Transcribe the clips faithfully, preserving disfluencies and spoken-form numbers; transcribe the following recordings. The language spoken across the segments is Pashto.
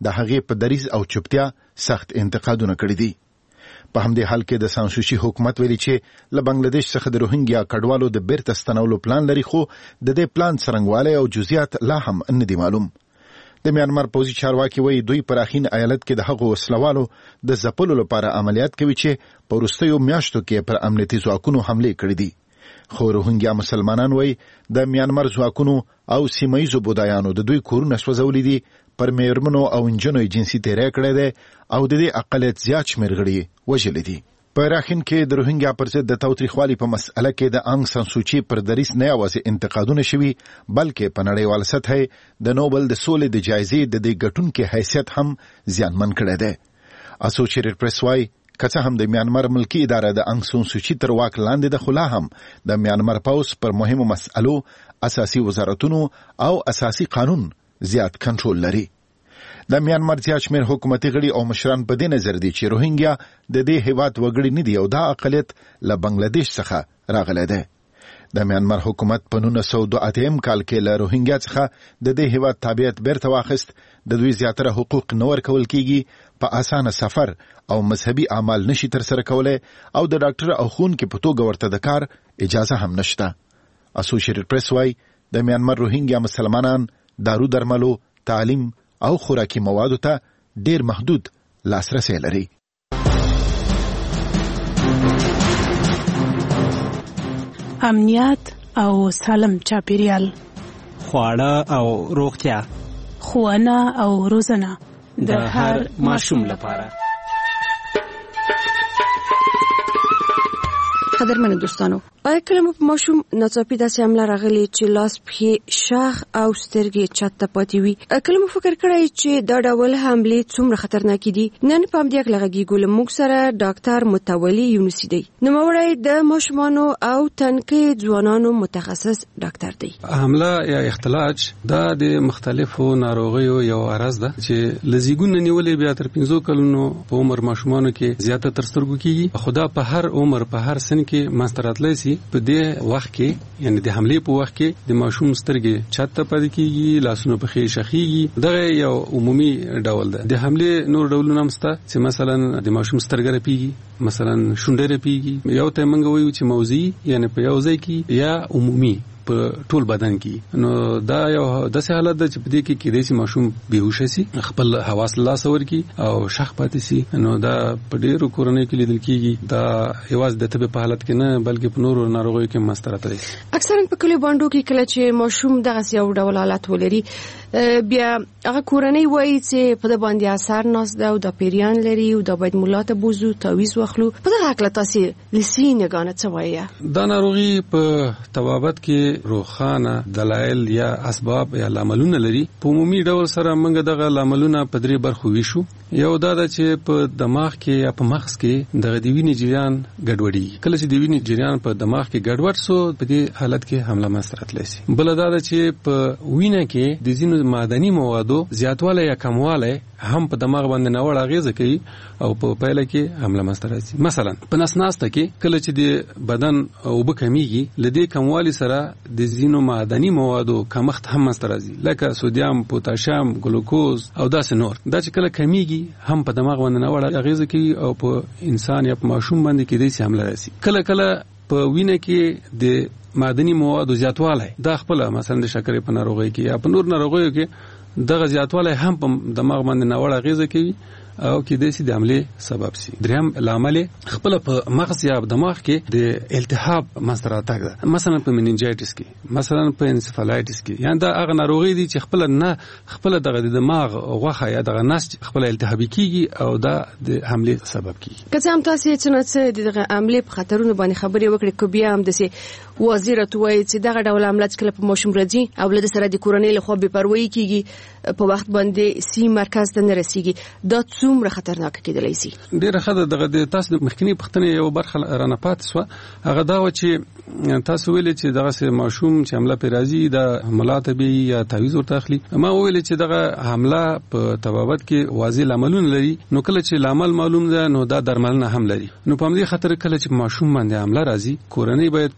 د هغې په دریځ او چوپتیا سخت انتقادونه کړي دي. په همدې حال کې د سانسوچي حکومت ویلي چې له بنگلاديش څخه د روهینګیا کډوالو د بیرته ستنولو پلان لري، خو د دې پلان څرنګوالی او جزئیات لا هم نه دي معلوم. د میانمار پوځي چارواکي وایي دوی پر اخین ایالت کې د هغو وسلوالو د ځپلو لپاره عملیات کوي چې په وروستیو میاشتو کې پر امنیتي ځواکونو حملې کړې دي. خو روهینګیا مسلمانان وایي د میانمار ځواکونو او سیمه ییزو بودایانو د دوی کورونه سوځولي دي، پر میرمنو او انجنو جنسي تیری کړی دی او د دې اقلیت زیات شمېر غړي وژلي دي. په راخین کې د روهینګیا پر ضد د تاوتریخوالي په مسأله کې د آنګ سان سوچي پر دریځ نه یوازې انتقادونه شوي، بلکې په نړیواله سطحه د نوبل د سولې د جایزې د دې ګټونکي حیثیت هم زیانمن کړی دی. اسوسییټډ پریس وایي که څه هم د میانمار ملکی اداره د آنګ سان سوچي تر واک لاندې ده، خو لا هم د میانمار پوځ پر مهمو مسألو، اساسي وزارتونو او اساسي قانون زیات کنټرول لري. د میانمار زیات شمېر حکومتي غړي او مشران په دې نظر دي چې روهینګیا د دې هیواد وګړي نه دي او دا اقلیت له بنگلاديش څخه راغلی دی. د میانمار حکومت په نولس سوه دوه اتیا کال کې له روهینګیا څخه د دې هیواد تابعیت بیرته واخیست. د دوی زیاتره حقوق نه ورکول کیږي، په اسانه سفر او مذهبي اعمال نشي ترسره کولی او د ډاکټر او ښوونکي په توګه ورته د کار اجازه هم نشته. اسوسییټډ پریس وایي د میانمار روهینګیا مسلمانان دارو درملو، تعلیم او خوراکي موادو ته ډیر محدود لاسرسی لري. امنیت او سالم چاپیریال، خواړه او روغتیا، ښوونه او روزنه د هر ماشوم لپاره. قدرمنو دوستانو، آیا کله مو په ماشوم ناڅاپي داسې حمله راغلې چې لاس، پښې، شاخ او سترګې چت ته پاتې وي؟ کله مو فکر کړی چې دا ډول حملې څومره خطرناکې دي؟ نن په همدې هکله غږیږو. له موږ سره ډاکټر متولي یونسي دی، نوموړی د ماشومانو او تنکي ځوانانو متخصص ډاکټر دی. حمله یا اختلاج دا د مختلفو ناروغیو یو عرض ده چې له زیږون نیولې بیا تر پنځو کلونو په عمر ماشومانو کې زیاته تر سترګو کېږي. خو دا په هر عمر په هر سن کې منځته راتلی سي. په دې وخت کې یعنی د حملې په وخت کې د ماشوم سترګې چت ته پاتې کېږي، لاسونه پښې شخېږي. دغه یو عمومي ډول ده. د حملې نور ډولونه هم شته چې مثلا د ماشوم سترګه رپېږي، مثلا شونډه رپېږي. یو ته موږ وایو چې موضعي یعنی په یو ځای کې، یا عمومي په ټول بدن کې. نو دا یو داسې حالت ده چې په دې کې کېدای شي ماشوم بېهوشه سي، خپل حواس له لاسه ورکړي او شخ پاتې سي. نو دا په ډېرو کورنیو کې لیدل کېږي. دا یوازې د تبې په حالت کې نه بلکې په نورو ناروغیو کې منځته راغلی. اکثرا په کلیو باندو کې کله چې ماشوم دغسې یو ډول حالت ولري، بیا هغه کورنۍ وایي چې په ده باندې اثر ناست ده او دا پیریان لري او دا باید ملا ته بوزو، تعویض واخلو. په دغه هکله تاسې له سي نګانه څه وایي؟ دا ناروغي په طبابت کې روښانه دلایل یا اسباب یا لاملونه لري. په عمومي ډول سره موږ دغه لاملونه په درې برخو ویشو. یو دا ده چې په دماغ کې یا په مغز کې دغه د وینې جریان ګډوډي. کله چې د وینې جریان په دماغ کې ګډوډ سو، په دې حالت کې حمله منځته راتلی سي. بل دا ده چې په وینه کې د ځینو معدني موادو زیاتوالی یا کموالی هم په دماغ باندې ناوړه اغیزه کوي او په پایله کې حمله منځته راځي. مثلا په نس ناسته کې کله چې د بدن اوبه کمیږي، له دې کموالي سره د ځینو معدني موادو کمښت هم منځته راځي، لکه سودیم، پوتاشیم، ګلوکوز او داسې نور. دا چې کله کمیږي هم په دماغ باندې ناوړه اغیزه کوي او په انسان یا په ماشوم باندې کېدای شي حمله راسي. کله کله په وینه کې د معدني موادو زیاتوالی، دا خپله مثلا د شکرې په ناروغۍ کې یا په نور ناروغیو کې دغه زیاتوالی هم په دماغ باندې ناوړه اغیزه کوي او کېدای شي د حملې سبب شي. دریم لامل خپله په مغز یا دماغ کې د التهاب منځته راتګ ده، مثلا په مننجایټس کې، مثلا په انسفالایټس کې. یعنی دا هغه ناروغي دي چې خپله نه خپله دغه د دماغ غوښه یا دغه نسج خپله التهابي کېږي او دا د حملې سبب کېږي. که څه هم تاسې څه نه څه د دغه حملې په خطرونو باندې خبرې وکړې، که بیا هم داسې واضح راته ووایي چې دغه ډول حمله چې کله په ماشوم راځي او له ده سره د کورنۍ لخوا بې پروایي کېږي، په وخت باندې سی مرکز ته نه رسېږي، دا څومره خطرناک کېدلی شي؟ ډېره ښه ده. دغه د تاسو د مخکینۍ پوښتنې یو برخه رانه پاتې شوه. هغه دا وه چې تاسو ویلې چې دغسې ماشوم چې حمله پرې راځي دا ملا ته بیایي یا تعویض ورته اخلي. ما وویلې چې دغه حمله په طبابت کې واضح لاملونه لري. نو کله چې لامل معلوم ده نو دا درملنه هم لري. نو په همدې خاطر کله چې ماشوم باندې حمله راځي، کورنۍ باید کوشش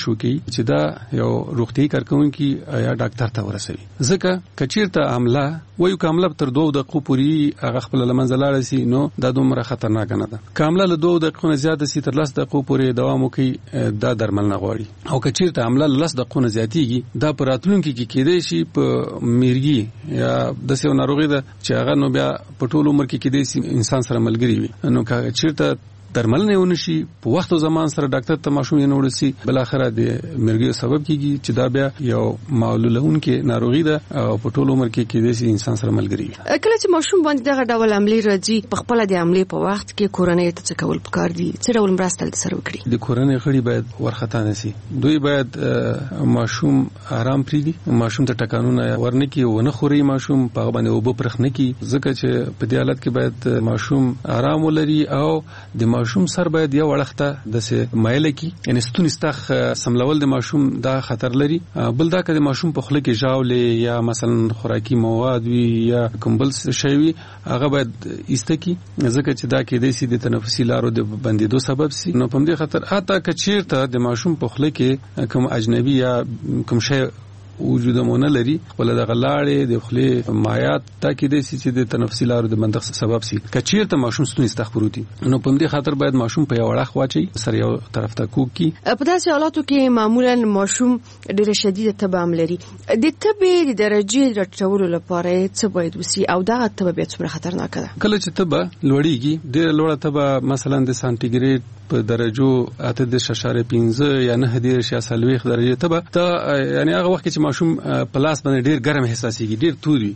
وکړي چې دا یو روغتي کارکونکي یا ډاکټر ته ورسوي. ځکه کچیرته عامله وایو کامله تر دوه دقیقو پورې هغه خپل لمنځلاړ سي نو دا دومره خطرناک نه ده. کامله له دوه دقیقو نه زیات سي تر لس دقیقو پورې دوام وکړي دا درمل نه غواړي. او کچیرته عامله لس دقیقو نه زیاتېږي دا په راتلونکي کې کېدای شي په میرګي یا د سیو ناروغي ده چې هغه نو بیا په ټول عمر کې کېدای شي انسان سره ملګری وي. نو کچیرته درمل نه ونشي په وخت او زمان سره ډاکټر ته ماشوم یې نه ورسي بل اخره د مرګ سبب کیږي چې دا بیا یو معلولونکې ناروغي ده او په ټول عمر کې کېدای شي انسان سره ملګری وي. کله چې ماشوم باندې دغه ډول عملي راځي په خپل د عملي په وخت کې کورنۍ ته څه کول پکار دي؟ څه ډول مرسته سره وکړي؟ د کورنۍ غړي باید ورختا نشي. دوی باید ماشوم آرام پریږدي، ماشوم ته ټکانونه ورنکي او نه خوري، ماشوم په باندې وبو پرخ نه کی، ځکه چې په دې حالت کې باید ماشوم آرام ولري او د ماشوم سر باید یو وړخته د سه مایل کی یعنی ستونی استخ سملول د ماشوم دا خطر لري. بل دا کله ماشوم په خله کې ژاولې یا مثلا خوراکي مواد وي یا کومبل شی وي هغه باید ایستکی، ځکه چې دا کې د سي د تنفسي لارو د بندیدو سبب سي. نو په دې خطر اته کچیرته د ماشوم په خله کې کوم اجنبي یا کوم شی وجود مونږ لري ولله د غلاړې د خله مایات تا کې د سي چې د تنفسي لارو د بندښت سبب سي. کچیرته ماشوم ستونی استخبروتي نو په دې خاطر باید ماشوم په یو وړخ واچي سر یو طرف ته کوک کی. په داسې حالاتو کې معمولا ماشوم ډېر شدید تبعام لري. د تبې د درجه راټولو لپاره څه باید وسی او دا تبه به څومره خطرناک ده؟ کله چې تبه لوړیږي ډېر لوړه تبه مثلا د سانتیګریډ په درجو اته د ششاره پنځه یا نه د شاسلويخ درجه تبه ته یعنی هغه وخت چې ماشوم پلاس باندې ډیر ګرم احساسيږي، ډیر توري.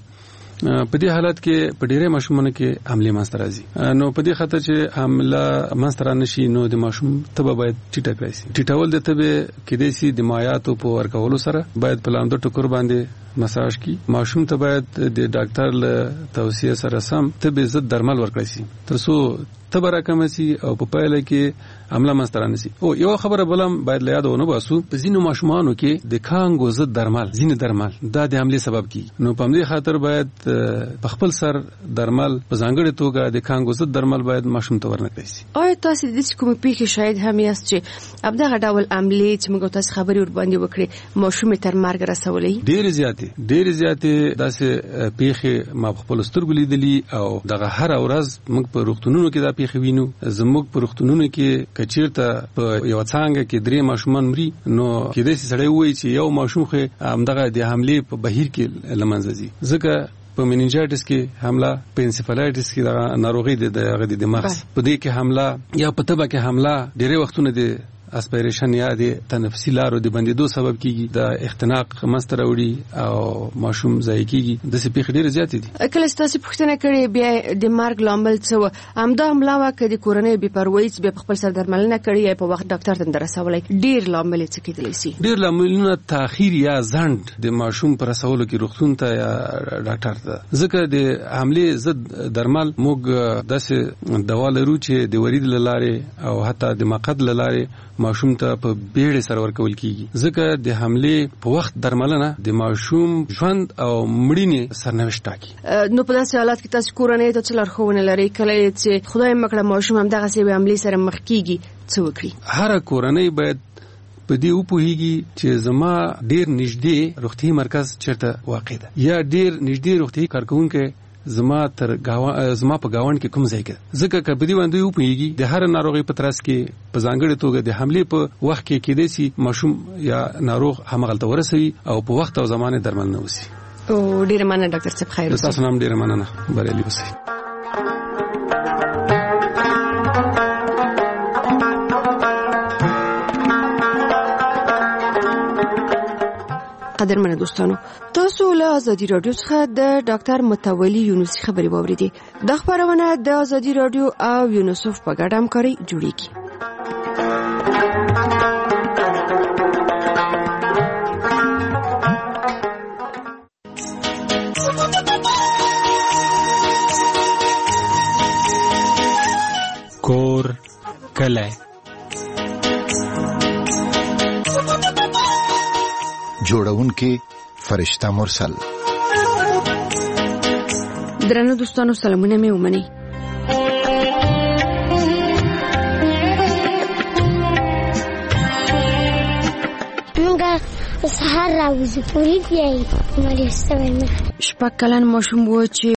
په دې حالت کې په ډیره ماشومانو کې حمله منځ راځي. نو په دې خاطر چې حمله منځ را نشي نو د ماشوم تبه باید ټیټه کړئ شي. ټیټول د تبه کې د سي د مایاتو په ورکولو سره باید په لاندو ټکر باندې مساج کی. ماشوم ته باید د ډاکټر له توصیه سره سم تبه ضد درمل ورکړئ شي ترڅو تبه راکم شي او په پایله کې عمله مسترانه شي. او یو خبره بلم باید له یاد ونه باسو په ځینو ماشومانو کې د کانګو ضد درمل ځینې درمل دا د عملي سبب کی. نو په دې خاطر باید په خپل سر درمل په ځانګړي توګه د کانګو ضد درمل باید ماشوم ته ورنکړي شي. آیا تاسو د دې کوم پیښې شاید هم یاست چې ابدا غډاول عملي چې موږ تاسو خبري ور باندې وکړي ماشوم تر مرګ رسولې؟ ډېر زیاتې ډېر زیاتې داسې پیښې ما خپل سترګو لیدلې او دغه هر ورځ موږ په روغتونونو کې دا پیښې وینو. زموږ په روغتونونو کې کچیرته په یو څنګه کې درې ماشومان مري نو کې د سړی وایي چې یو ماشوم خو همدغه د حمله په بهیر کې لمنځه ځي، ځکه په مننجایټس کې حمله، په انسفالایټس کې د ناروغي د دماغ په دې کې حمله یا په تبه کې حمله ډېر وختونه د اسپیریشن یا د تنفسي لارو د بندیدو سبب کیږي، د اختناق مستر وړي او ماشوم ضایع کیږي. د سپیخ ډیره زیات دي. کله ستاسو پوښتنه کړې بیا د مرګ لامل څه همدا عمله واکه د کورنۍ بې پروايي به خپل سر درملنه کړې په وخت ډاکټر ته درسولای ډیر لامل څه کېدلی شي؟ ډیر لاملونه تاخير یا ځند د ماشوم پر رسولو کې روغتون ته یا ډاکټر ته، ځکه د حمله ضد درمل موږ داسې دوا لرو چې د ورید لاره او حتی د مقد لاره ماشوم ته په بیړه سره ورکول کیږي، ځکه د حمله په وخت درملنه د ماشوم ژوند او مړینې سرنوشت ټاکي. نو په داسې حالات کې تاسو کورنۍ ته څه لارښوونه لرئ کله چې خدای مکړه ماشوم هم دغه سی حمله سره مخ کیږي څه وکړي؟ هر کورنۍ باید په دې وپوهیږي چې زما ډیر نږدې روغتي مرکز چیرته واقع ده یا ډیر نږدې روغتي کارکونکو زما تر گاوا زما په گاوند کې کوم ځای کې، ځکه کبدي باندې یو پیږي د هر ناروغي په ترڅ کې په ځانګړي توګه د حمله په وخت کې کېدې سي ماشوم یا ناروغ همغلته ورسوي او په وخت او زمانه درمل نه وسی. او ډیر مننه ډاکټر صاحب، خیر اوسه. تاسو نام ډیر مننه، بریالي اوسئ. قدرمنه دوستانو، تاسو له ازادي رادیو څخه د ډاکټر متولي یونسي خبري واوریدې. د خبرونه د ازادي رادیو او یونیسف په ګډه همکاري جوړیږي. کور کله جوړونکي فرشتہ مرسل. درنو دوستانو سلامونه مې ومني. سهار راوځي پوری دی مالي ستوي شپږ کلن ماشوم و چې